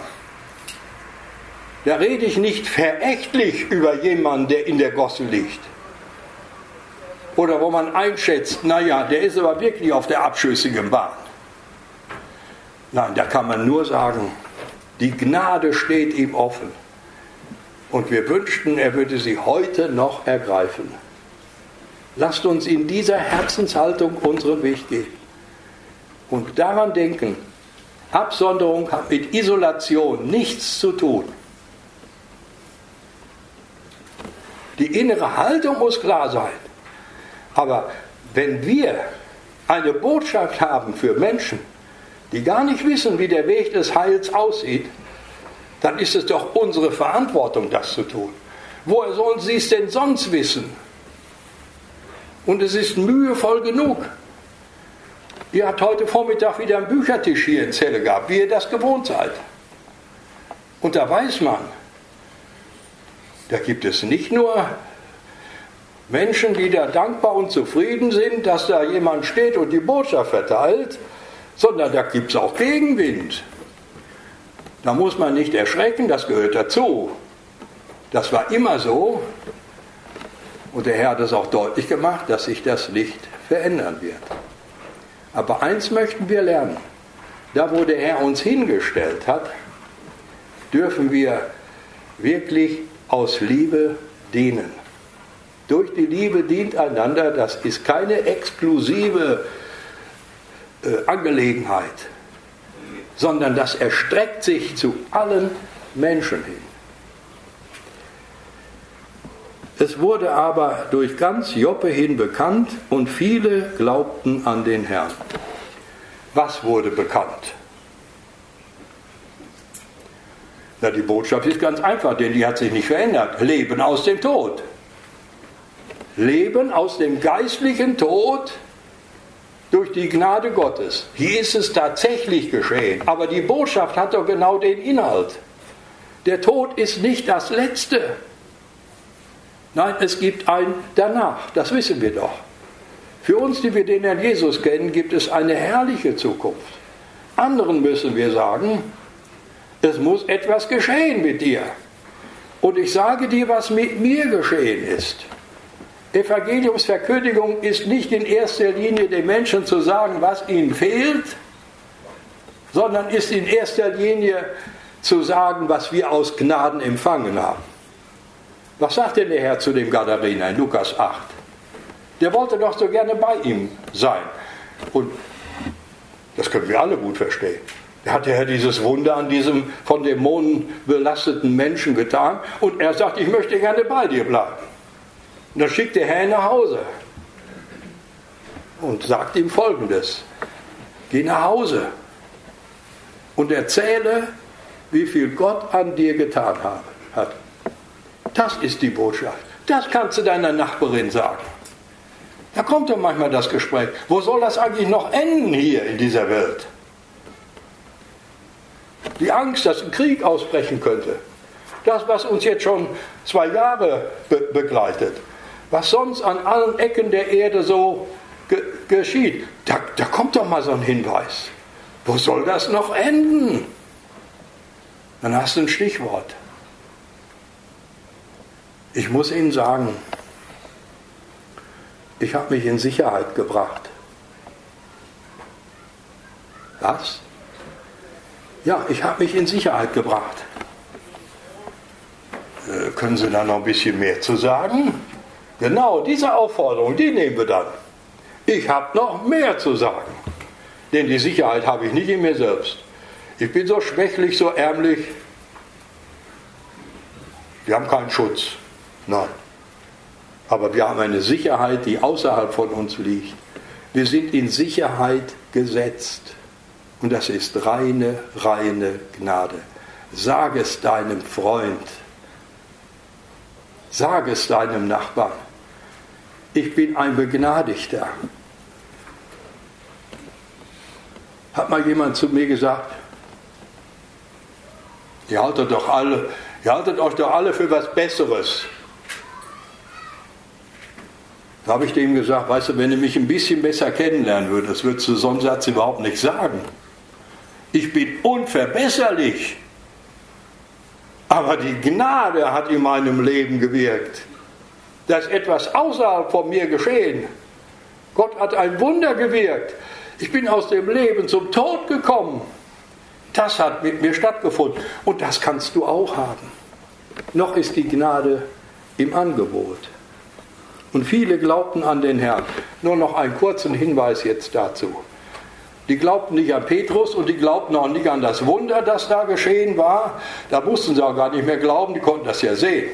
A: Da rede ich nicht verächtlich über jemanden, der in der Gosse liegt. Oder wo man einschätzt, naja, der ist aber wirklich auf der abschüssigen Bahn. Nein, da kann man nur sagen, die Gnade steht ihm offen. Und wir wünschten, er würde sie heute noch ergreifen. Lasst uns in dieser Herzenshaltung unseren Weg gehen. Und daran denken, Absonderung hat mit Isolation nichts zu tun. Die innere Haltung muss klar sein. Aber wenn wir eine Botschaft haben für Menschen, die gar nicht wissen, wie der Weg des Heils aussieht, dann ist es doch unsere Verantwortung, das zu tun. Woher sollen sie es denn sonst wissen? Und es ist mühevoll genug. Ihr habt heute Vormittag wieder einen Büchertisch hier in Celle gehabt, wie ihr das gewohnt seid. Und da weiß man, da gibt es nicht nur Menschen, die da dankbar und zufrieden sind, dass da jemand steht und die Botschaft verteilt, sondern da gibt es auch Gegenwind. Da muss man nicht erschrecken, das gehört dazu. Das war immer so. Und der Herr hat es auch deutlich gemacht, dass sich das nicht verändern wird. Aber eins möchten wir lernen. Da, wo der Herr uns hingestellt hat, dürfen wir wirklich aus Liebe dienen. Durch die Liebe dient einander, das ist keine exklusive äh, Angelegenheit, sondern das erstreckt sich zu allen Menschen hin. Es wurde aber durch ganz Joppe hin bekannt und viele glaubten an den Herrn. Was wurde bekannt? Na, die Botschaft ist ganz einfach, denn die hat sich nicht verändert. Leben aus dem Tod. Leben aus dem geistlichen Tod durch die Gnade Gottes. Hier ist es tatsächlich geschehen. Aber die Botschaft hat doch genau den Inhalt. Der Tod ist nicht das Letzte. Nein, es gibt ein Danach. Das wissen wir doch. Für uns, die wir den Herrn Jesus kennen, gibt es eine herrliche Zukunft. Anderen müssen wir sagen, es muss etwas geschehen mit dir. Und ich sage dir, was mit mir geschehen ist. Evangeliumsverkündigung ist nicht in erster Linie den Menschen zu sagen, was ihnen fehlt, sondern ist in erster Linie zu sagen, was wir aus Gnaden empfangen haben. Was sagt denn der Herr zu dem Gadarener in Lukas acht? Der wollte doch so gerne bei ihm sein. Und das können wir alle gut verstehen. Da hat der Herr dieses Wunder an diesem von Dämonen belasteten Menschen getan und er sagt, ich möchte gerne bei dir bleiben. Und dann schickt der Herr ihn nach Hause und sagt ihm Folgendes: Geh nach Hause und erzähle, wie viel Gott an dir getan hat. Das ist die Botschaft. Das kannst du deiner Nachbarin sagen. Da kommt doch manchmal das Gespräch. Wo soll das eigentlich noch enden hier in dieser Welt? Die Angst, dass ein Krieg ausbrechen könnte. Das, was uns jetzt schon zwei Jahre be- begleitet. Was sonst an allen Ecken der Erde so ge- geschieht. Da, da kommt doch mal so ein Hinweis. Wo soll das noch enden? Dann hast du ein Stichwort. Ich muss Ihnen sagen, ich habe mich in Sicherheit gebracht. Was? Ja, ich habe mich in Sicherheit gebracht. Äh, können Sie da noch ein bisschen mehr zu sagen? Genau, diese Aufforderung, die nehmen wir dann. Ich habe noch mehr zu sagen. Denn die Sicherheit habe ich nicht in mir selbst. Ich bin so schwächlich, so ärmlich. Wir haben keinen Schutz. Nein. Aber wir haben eine Sicherheit, die außerhalb von uns liegt. Wir sind in Sicherheit gesetzt. Und das ist reine, reine Gnade. Sag es deinem Freund. Sag es deinem Nachbarn. Ich bin ein Begnadigter. Hat mal jemand zu mir gesagt, ihr haltet doch alle, ihr haltet euch doch alle für was Besseres. Da habe ich dem gesagt, weißt du, wenn du mich ein bisschen besser kennenlernen würdest, würdest du so einen Satz überhaupt nicht sagen. Ich bin unverbesserlich. Aber die Gnade hat in meinem Leben gewirkt. Da ist etwas außerhalb von mir geschehen. Gott hat ein Wunder gewirkt. Ich bin aus dem Leben zum Tod gekommen. Das hat mit mir stattgefunden. Und das kannst du auch haben. Noch ist die Gnade im Angebot. Und viele glaubten an den Herrn. Nur noch einen kurzen Hinweis jetzt dazu. Die glaubten nicht an Petrus und die glaubten auch nicht an das Wunder, das da geschehen war. Da mussten sie auch gar nicht mehr glauben, die konnten das ja sehen.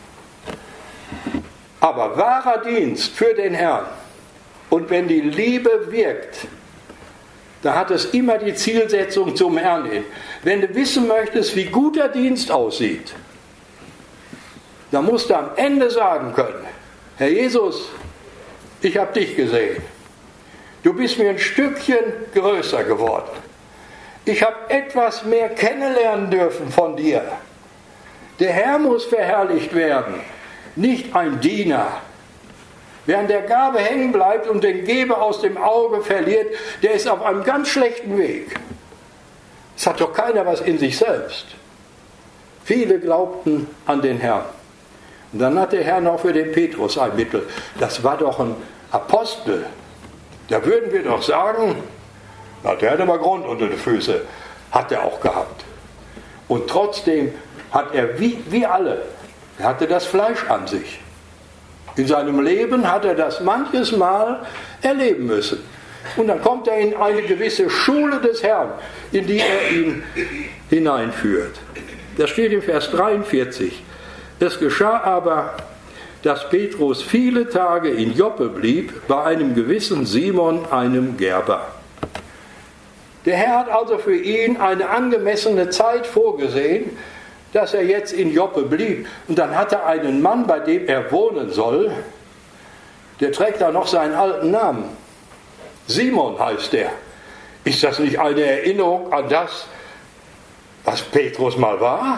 A: Aber wahrer Dienst für den Herrn und wenn die Liebe wirkt, da hat es immer die Zielsetzung zum Herrn hin. Wenn du wissen möchtest, wie guter Dienst aussieht, dann musst du am Ende sagen können, Herr Jesus, ich habe dich gesehen. Du bist mir ein Stückchen größer geworden. Ich habe etwas mehr kennenlernen dürfen von dir. Der Herr muss verherrlicht werden, nicht ein Diener. Wer an der Gabe hängen bleibt und den Geber aus dem Auge verliert, der ist auf einem ganz schlechten Weg. Es hat doch keiner was in sich selbst. Viele glaubten an den Herrn. Und dann hat der Herr noch für den Petrus ein Mittel. Das war doch ein Apostel. Da würden wir doch sagen, na, der hat aber Grund unter die Füße. Hat er auch gehabt. Und trotzdem hat er wie, wie alle, er hatte das Fleisch an sich. In seinem Leben hat er das manches Mal erleben müssen. Und dann kommt er in eine gewisse Schule des Herrn, in die er ihn hineinführt. Das steht im Vers dreiundvierzig. Es geschah aber, dass Petrus viele Tage in Joppe blieb, bei einem gewissen Simon, einem Gerber. Der Herr hat also für ihn eine angemessene Zeit vorgesehen, dass er jetzt in Joppe blieb. Und dann hat er einen Mann, bei dem er wohnen soll, der trägt da noch seinen alten Namen. Simon heißt der. Ist das nicht eine Erinnerung an das, was Petrus mal war?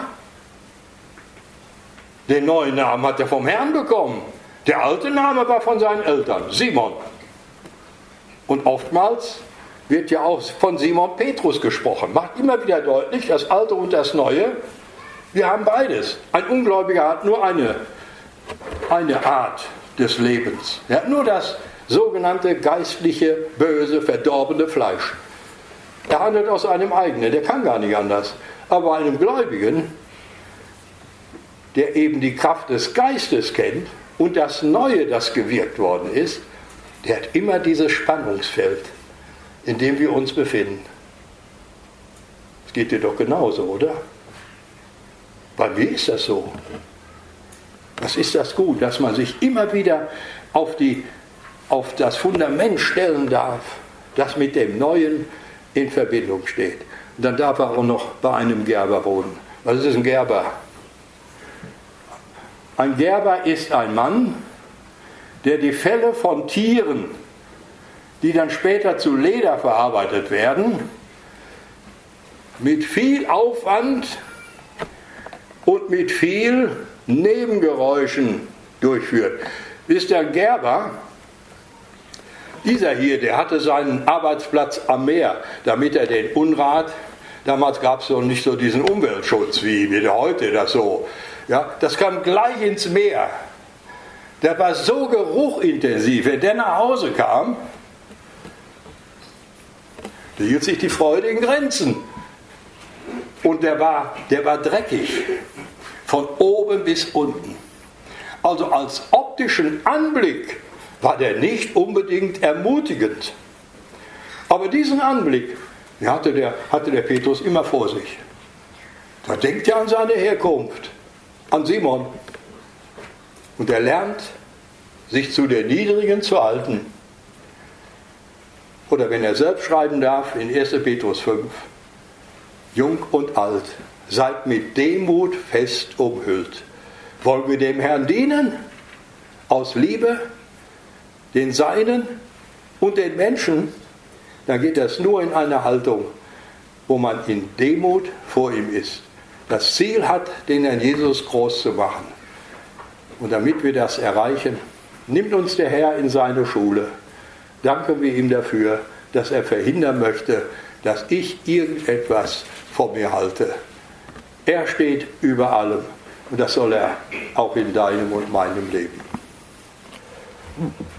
A: Den neuen Namen hat er vom Herrn bekommen. Der alte Name war von seinen Eltern, Simon. Und oftmals wird ja auch von Simon Petrus gesprochen. Macht immer wieder deutlich, das Alte und das Neue. Wir haben beides. Ein Ungläubiger hat nur eine, eine Art des Lebens. Er hat nur das sogenannte geistliche, böse, verdorbene Fleisch. Er handelt aus einem eigenen, der kann gar nicht anders. Aber bei einem Gläubigen, der eben die Kraft des Geistes kennt und das Neue, das gewirkt worden ist, der hat immer dieses Spannungsfeld, in dem wir uns befinden. Das geht dir doch genauso, oder? Bei mir ist das so. Was ist das gut, dass man sich immer wieder auf, die, auf das Fundament stellen darf, das mit dem Neuen in Verbindung steht. Und dann darf er auch noch bei einem Gerber wohnen. Was ist ein Gerber? Ein Gerber ist ein Mann, der die Felle von Tieren, die dann später zu Leder verarbeitet werden, mit viel Aufwand und mit viel Nebengeräuschen durchführt. Ist der Gerber, dieser hier, der hatte seinen Arbeitsplatz am Meer, damit er den Unrat, damals gab es noch nicht so diesen Umweltschutz wie wir heute das so, ja, das kam gleich ins Meer. Der war so geruchintensiv, wenn der nach Hause kam, da hielt sich die Freude in Grenzen. Und der war, der war dreckig, von oben bis unten. Also als optischen Anblick war der nicht unbedingt ermutigend. Aber diesen Anblick hatte der, hatte der Petrus immer vor sich. Da denkt er an seine Herkunft, an Simon. Und er lernt, sich zu der Niedrigen zu halten. Oder wenn er selbst schreiben darf, in erster Petrus fünf, jung und alt, seid mit Demut fest umhüllt. Wollen wir dem Herrn dienen? Aus Liebe, den Seinen und den Menschen, dann geht das nur in einer Haltung, wo man in Demut vor ihm ist. Das Ziel hat, den Herrn Jesus groß zu machen. Und damit wir das erreichen, nimmt uns der Herr in seine Schule. Danken wir ihm dafür, dass er verhindern möchte, dass ich irgendetwas vor mir halte. Er steht über allem und das soll er auch in deinem und meinem Leben.